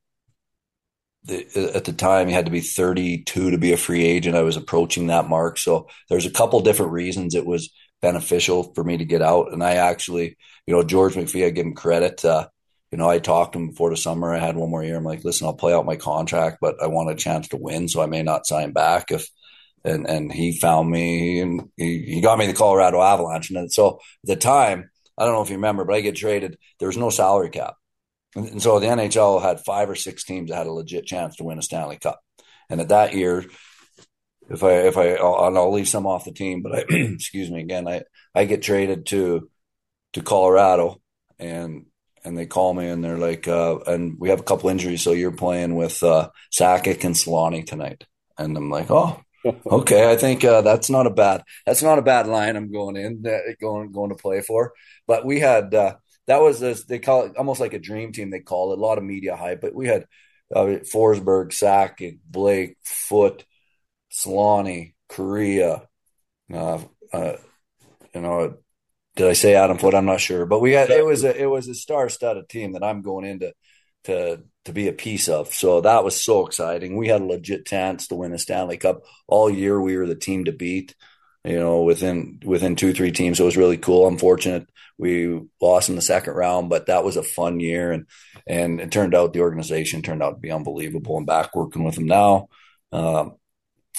the, at the time, you had to be thirty-two to be a free agent. I was approaching that mark. So there's a couple different reasons it was beneficial for me to get out. And I actually, you know, George McPhee, I give him credit. Uh, you know, I talked to him before the summer. I had one more year. I'm like, listen, I'll play out my contract, but I want a chance to win, so I may not sign back. If and and he found me and he, he got me the Colorado Avalanche. And so at the time, I don't know if you remember, but I get traded. There was no salary cap. And, and so the N H L had five or six teams that had a legit chance to win a Stanley Cup. And at that year, if I, if I, I'll, I'll leave some off the team, but I, excuse me again, I, I get traded to, to Colorado, and, and they call me and they're like, uh, and we have a couple injuries. So you're playing with, uh, Sakic and Solani tonight. And I'm like, oh, okay. I think, uh, that's not a bad, that's not a bad line I'm going in, uh, going, going to play for. But we had, uh, that was this, they call it almost like a dream team. They call it a lot of media hype, but we had, uh, Forsberg, Sakic, Blake, Foote, Solani, Korea, uh, uh, you know, did I say Adam Foote? I'm not sure, but we had, it was a, it was a star-studded team that I'm going into to, to be a piece of. So that was so exciting. We had a legit chance to win a Stanley Cup all year. We were the team to beat, you know, within, within two, three teams. So it was really cool. I'm fortunate we lost in the second round, but that was a fun year. And, and it turned out the organization turned out to be unbelievable. I'm back working with them now. Um,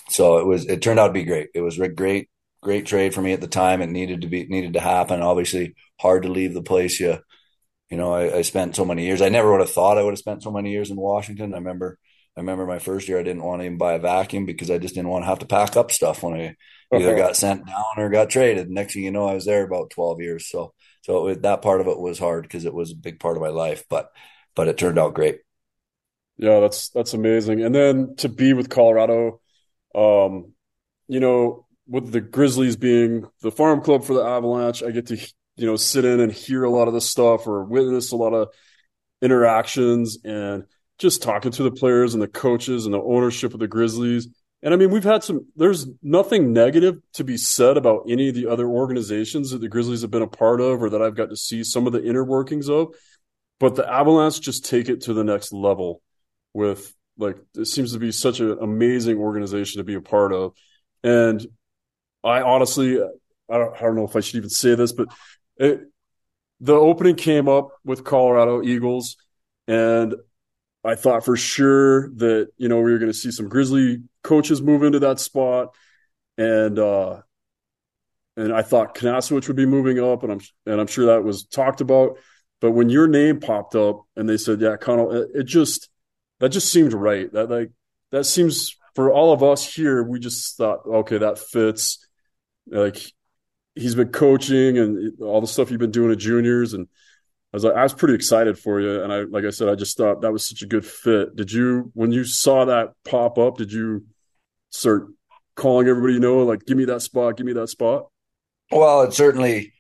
so it was, it turned out to be great. It was a great, great trade for me at the time. It needed to be, needed to happen. Obviously hard to leave the place. You, you know, I, I spent so many years. I never would have thought I would have spent so many years in Washington. I remember, I remember my first year, I didn't want to even buy a vacuum because I just didn't want to have to pack up stuff when I either got sent down or got traded. Next thing you know, I was there about twelve years. So, so it, that part of it was hard because it was a big part of my life, but, but it turned out great. Yeah, that's, that's amazing. And then to be with Colorado, um, you know, with the Grizzlies being the farm club for the Avalanche, I get to, you know, sit in and hear a lot of this stuff or witness a lot of interactions and just talking to the players and the coaches and the ownership of the Grizzlies. And I mean, we've had some, there's nothing negative to be said about any of the other organizations that the Grizzlies have been a part of or that I've got to see some of the inner workings of. But the Avalanche just take it to the next level with, like, it seems to be such an amazing organization to be a part of. And I honestly, I don't, I don't know if I should even say this, but it, the opening came up with Colorado Eagles, and I thought for sure that, you know, we were going to see some Grizzly coaches move into that spot. And, uh, and I thought Kanasowicz would be moving up, and I'm, and I'm sure that was talked about. But when your name popped up and they said, yeah, Connell, it, it just, that just seemed right. That, like, that seems, for all of us here, we just thought, okay, that fits. Like, he's been coaching and all the stuff you've been doing at juniors. And I was like, I was pretty excited for you. And I, like I said, I just thought that was such a good fit. Did you, when you saw that pop up, did you start calling everybody you know, like, give me that spot, give me that spot? Well, it certainly,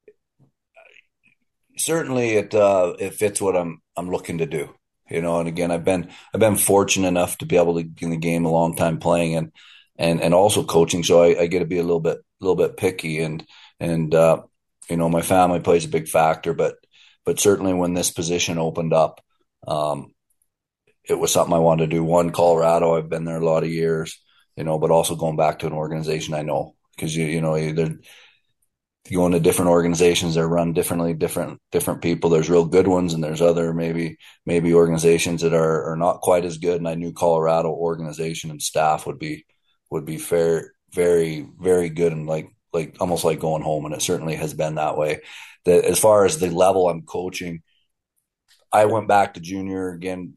certainly it, uh, it fits what I'm, I'm looking to do, you know. And again, I've been, I've been fortunate enough to be able to get in the game a long time playing and, and, and also coaching. So I, I get to be a little bit, a little bit picky and, and, uh, you know, my family plays a big factor, but, but certainly when this position opened up, um, it was something I wanted to do. One, Colorado, I've been there a lot of years, you know, but also going back to an organization I know, because you, you know, they're, you go into different organizations, they're run differently, different, different people. There's real good ones and there's other, maybe, maybe organizations that are, are not quite as good. And I knew Colorado organization and staff would be, would be fair, very, very good. And like, like almost like going home. And it certainly has been that way. That as far as the level I'm coaching, I went back to junior again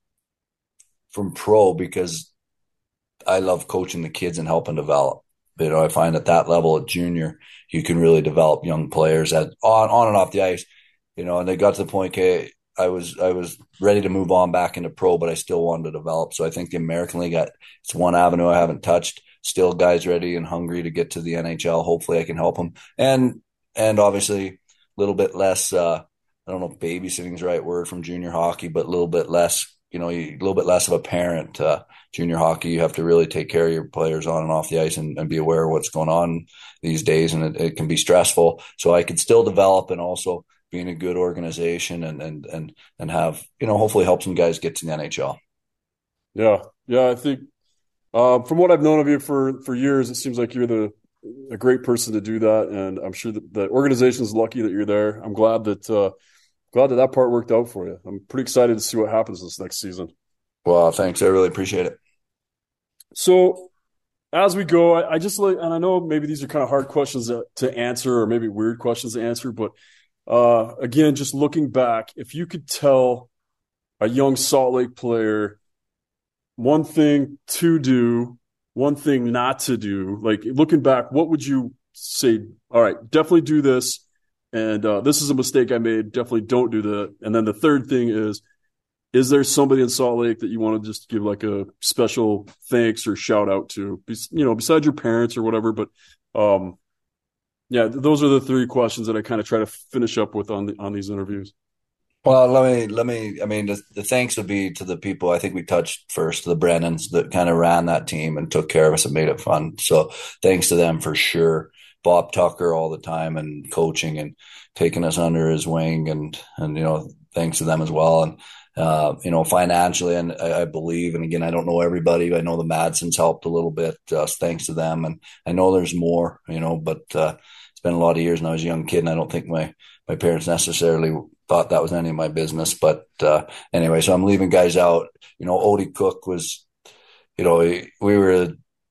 from pro because I love coaching the kids and helping develop. You know, I find at that level at junior, you can really develop young players at on, on and off the ice, you know, and they got to the point, okay, I was, I was ready to move on back into pro, but I still wanted to develop. So I think the American League, got, it's one avenue I haven't touched. Still guys ready and hungry to get to the N H L. Hopefully I can help them. And, and obviously a little bit less, uh, I don't know if babysitting is the right word from junior hockey, but a little bit less, you know, a little bit less of a parent. Uh, junior hockey, you have to really take care of your players on and off the ice and, and be aware of what's going on these days. And it, it can be stressful. So I could still develop and also be in a good organization and, and, and, and have, you know, hopefully help some guys get to the N H L. Yeah. Yeah. I think, uh, from what I've known of you for, for years, it seems like you're the, a great person to do that. And I'm sure that the organization is lucky that you're there. I'm glad that, uh, glad that that part worked out for you. I'm pretty excited to see what happens this next season. Well, thanks. I really appreciate it. So as we go, I, I just like, and I know maybe these are kind of hard questions to, to answer, or maybe weird questions to answer, but uh, again, just looking back, if you could tell a young Salt Lake player one thing to do, one thing not to do, like looking back, what would you say? All right, definitely do this. And uh, this is a mistake I made. Definitely don't do that. And then the third thing is, is there somebody in Salt Lake that you want to just give like a special thanks or shout out to, you know, besides your parents or whatever? But um, yeah, those are the three questions that I kind of try to finish up with on the, on these interviews. Well, let me, let me, I mean, the, the thanks would be to the people I think we touched first, the Brennans that kind of ran that team and took care of us and made it fun. So thanks to them for sure. Bob Tucker all the time and coaching and taking us under his wing and, and, you know, thanks to them as well. And, uh, you know, financially, and I, I believe, and again, I don't know everybody, but I know the Madsons helped a little bit, uh, thanks to them. And I know there's more, you know, but, uh, it's been a lot of years and I was a young kid and I don't think my, my parents necessarily thought that was any of my business, but, uh, anyway, so I'm leaving guys out. You know, Odie Cook was, you know, we were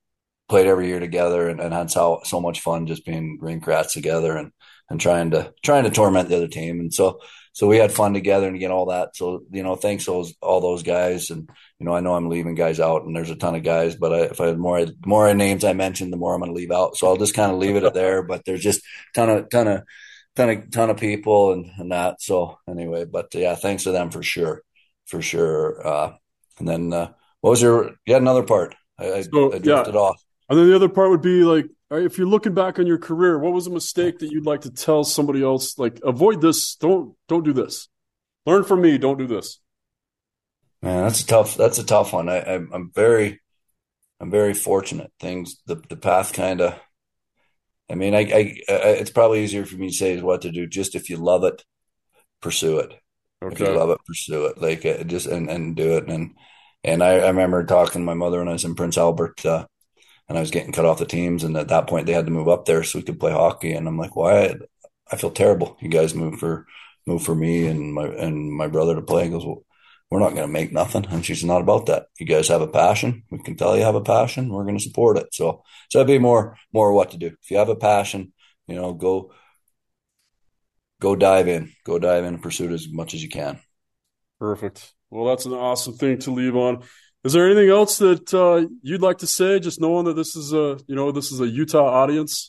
played every year together and, and had so, so much fun just being rink rats together and, and trying to, trying to torment the other team. And so, so we had fun together and again, all that. So, you know, thanks those, all those guys. And, you know, I know I'm leaving guys out and there's a ton of guys, but I, if I had more, more names I mentioned, the more I'm going to leave out. So I'll just kind of leave it at there, but there's just ton of, ton of, ton of, ton of people and, and that. So anyway, but yeah, thanks to them for sure. For sure. Uh, and then, uh, what was your, you had another part. I, so, I drifted yeah. off. And then the other part would be like, all right, if you're looking back on your career, what was a mistake that you'd like to tell somebody else? Like, avoid this. Don't don't do this. Learn from me. Don't do this. Man, that's a tough. That's a tough one. I, I'm, I'm very, I'm very fortunate. Things the the path kind of. I mean, I, I, I, it's probably easier for me to say is what to do. Just if you love it, pursue it. Okay. If you love it, pursue it. Like uh, just and, and do it. And and I, I remember talking to my mother when I was in Prince Albert. Uh, And I was getting cut off the teams, and at that point they had to move up there so we could play hockey. And I'm like, "Why? Well, I, I feel terrible. You guys move for move for me and my and my brother to play." He goes, "Well, we're not going to make nothing." And she's not about that. You guys have a passion. We can tell you have a passion. We're going to support it. So, so that'd be more more what to do. If you have a passion, you know, go go dive in, go dive in and pursue it as much as you can. Perfect. Well, that's an awesome thing to leave on. Is there anything else that uh, you'd like to say, just knowing that this is a, you know, this is a Utah audience?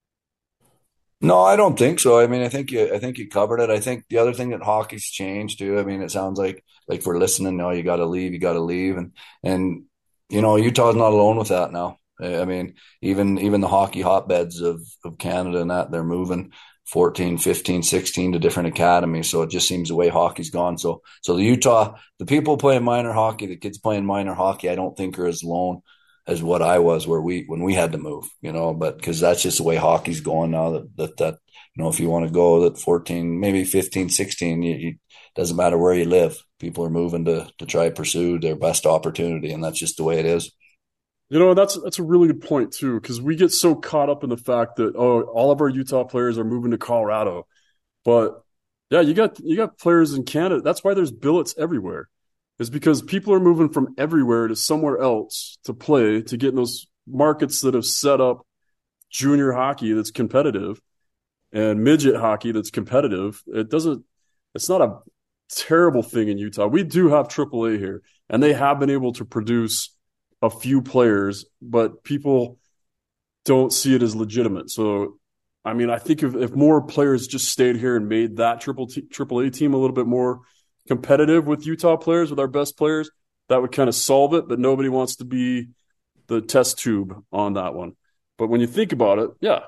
No, I don't think so. I mean, I think you, I think you covered it. I think the other thing that hockey's changed too. I mean, it sounds like, like for listening now, you got to leave, you got to leave. And, and, you know, Utah's not alone with that now. I mean, even, even the hockey hotbeds of, of Canada and that, they're moving fourteen, fifteen, sixteen to different academies. So it just seems the way hockey's gone. So, so the Utah, the people playing minor hockey, the kids playing minor hockey, I don't think are as lone as what I was where we, when we had to move, you know, but cause that's just the way hockey's going now that, that, that, you know, if you want to go that fourteen, maybe fifteen, sixteen, you, you doesn't matter where you live. People are moving to, to try to pursue their best opportunity. And that's just the way it is. You know, that's that's a really good point, too, because we get so caught up in the fact that, oh, all of our Utah players are moving to Colorado. But, yeah, you got you got players in Canada. That's why there's billets everywhere. It's because people are moving from everywhere to somewhere else to play, to get in those markets that have set up junior hockey that's competitive and midget hockey that's competitive. It doesn't – it's not a terrible thing in Utah. We do have triple A here, and they have been able to produce – a few players, but people don't see it as legitimate. So, I mean, I think if, if more players just stayed here and made that triple T, triple A team a little bit more competitive with Utah players, with our best players, that would kind of solve it, but nobody wants to be the test tube on that one. But when you think about it, yeah,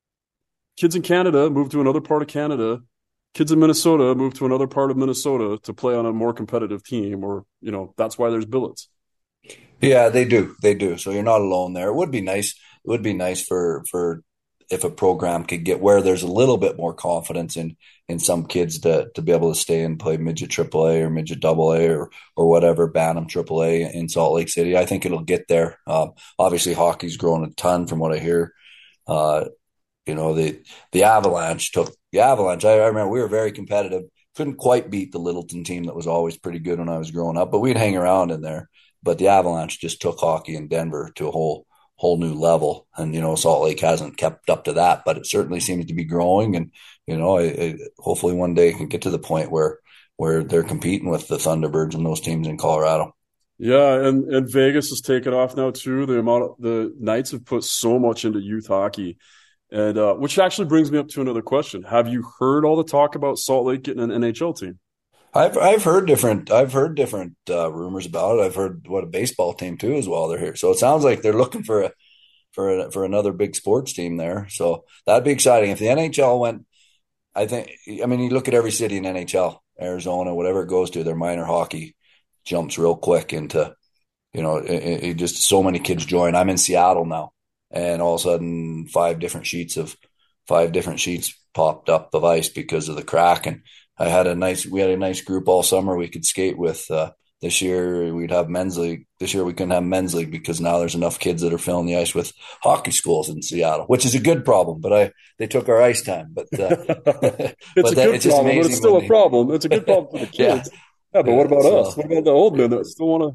kids in Canada move to another part of Canada, kids in Minnesota move to another part of Minnesota to play on a more competitive team, or, you know, that's why there's billets. Yeah, they do. They do. So you're not alone there. It would be nice. It would be nice for, for if a program could get where there's a little bit more confidence in, in some kids to, to be able to stay and play midget triple A or midget double A or, or whatever, Bantam triple A in Salt Lake City. I think it'll get there. Um, obviously hockey's grown a ton from what I hear. Uh, you know, the, the Avalanche took the Avalanche. I, I remember we were very competitive. Couldn't quite beat the Littleton team that was always pretty good when I was growing up, but we'd hang around in there. But the Avalanche just took hockey in Denver to a whole whole new level. And, you know, Salt Lake hasn't kept up to that, but it certainly seems to be growing. And, you know, it, it, hopefully one day it can get to the point where where they're competing with the Thunderbirds and those teams in Colorado. Yeah, and, and Vegas is taking off now too. The amount of, the Knights have put so much into youth hockey. And uh, which actually brings me up to another question. Have you heard all the talk about Salt Lake getting an N H L team? I've I've heard different I've heard different uh, rumors about it. I've heard what a baseball team too as well. They're here, so it sounds like they're looking for a for a, for another big sports team there. So that'd be exciting if the N H L went. I think. I mean, you look at every city in N H L, Arizona, whatever it goes to, their minor hockey jumps real quick into. You know, it, it just so many kids join. I'm in Seattle now, and all of a sudden, five different sheets of five different sheets popped up of ice because of the crack and. I had a nice, we had a nice group all summer we could skate with. Uh, this year we'd have men's league. This year we couldn't have men's league because now there's enough kids that are filling the ice with hockey schools in Seattle, which is a good problem. But I, they took our ice time. But uh, it's but a that, good it's just problem, but it's still a they, problem. It's a good problem for the kids. yeah. yeah, but what about so, us? What about the old men that still want to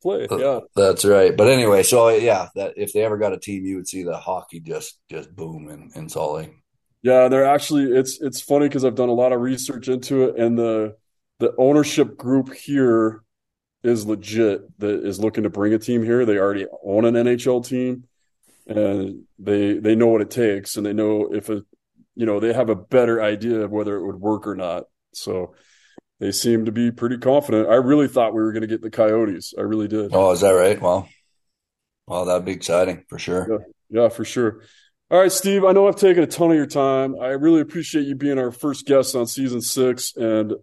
play. Yeah, that's right. But anyway, so yeah, that if they ever got a team, you would see the hockey just just boom in, in Salt Lake. Yeah, they're actually it's it's funny because I've done a lot of research into it, and the the ownership group here is legit. That is looking to bring a team here. They already own an N H L team, and they they know what it takes, and they know if it, you know, they have a better idea of whether it would work or not. So they seem to be pretty confident. I really thought we were going to get the Coyotes. I really did. Oh, is that right? Well, well, that'd be exciting for sure. Yeah, yeah, for sure. All right, Steve, I know I've taken a ton of your time. I really appreciate you being our first guest on season six. And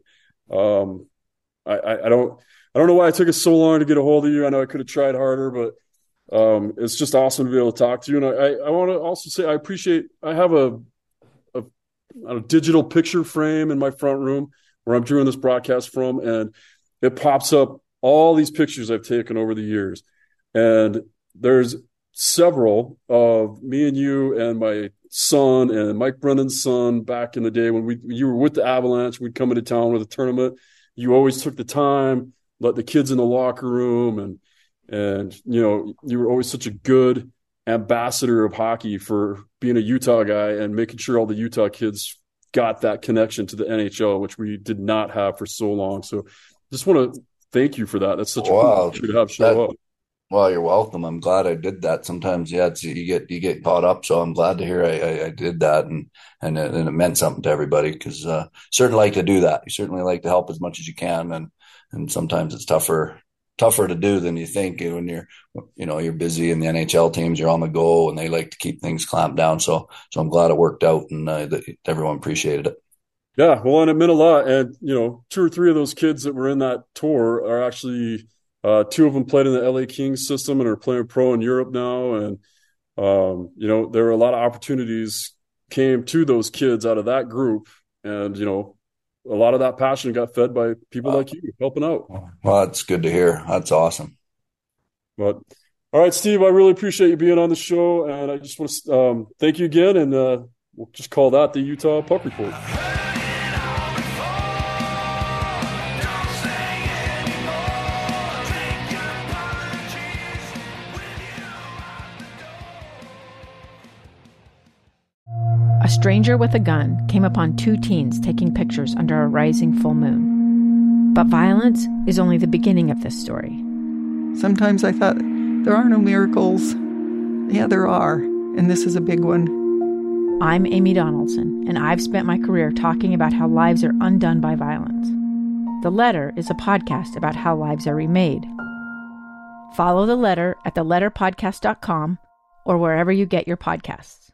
um, I, I, I don't I don't know why it took us so long to get a hold of you. I know I could have tried harder, but um, it's just awesome to be able to talk to you. And I, I, I want to also say I appreciate – I have a, a, a digital picture frame in my front room where I'm doing this broadcast from, and it pops up all these pictures I've taken over the years. And there's – several of me and you and my son and Mike Brennan's son back in the day when we you were with the Avalanche. We'd come into town with a tournament. You always took the time, let the kids in the locker room, and and you know you were always such a good ambassador of hockey for being a Utah guy and making sure all the Utah kids got that connection to the N H L, which we did not have for so long. So just want to thank you for that. That's such wow. a cool picture to have show that- up. Well, you're welcome. I'm glad I did that. Sometimes, yeah, it's, you get you get caught up. So I'm glad to hear I, I, I did that, and and it, and it meant something to everybody because uh, certainly like to do that. You certainly like to help as much as you can, and and sometimes it's tougher tougher to do than you think when you're you know you're busy and the N H L teams, you're on the go, and they like to keep things clamped down. So so I'm glad it worked out, and uh, that everyone appreciated it. Yeah, well, and it meant a lot. And you know, two or three of those kids that were in that tour are actually. Uh, two of them played in the L A Kings system and are playing pro in Europe now. And, um, you know, there were a lot of opportunities came to those kids out of that group. And, you know, a lot of that passion got fed by people uh, like you helping out. Well, that's good to hear. That's awesome. But, all right, Steve, I really appreciate you being on the show. And I just want to um, thank you again. And uh, we'll just call that the Utah Puck Report. A stranger with a gun came upon two teens taking pictures under a rising full moon. But violence is only the beginning of this story. Sometimes I thought, there are no miracles. Yeah, there are, and this is a big one. I'm Amy Donaldson, and I've spent my career talking about how lives are undone by violence. The Letter is a podcast about how lives are remade. Follow The Letter at the letter podcast dot com or wherever you get your podcasts.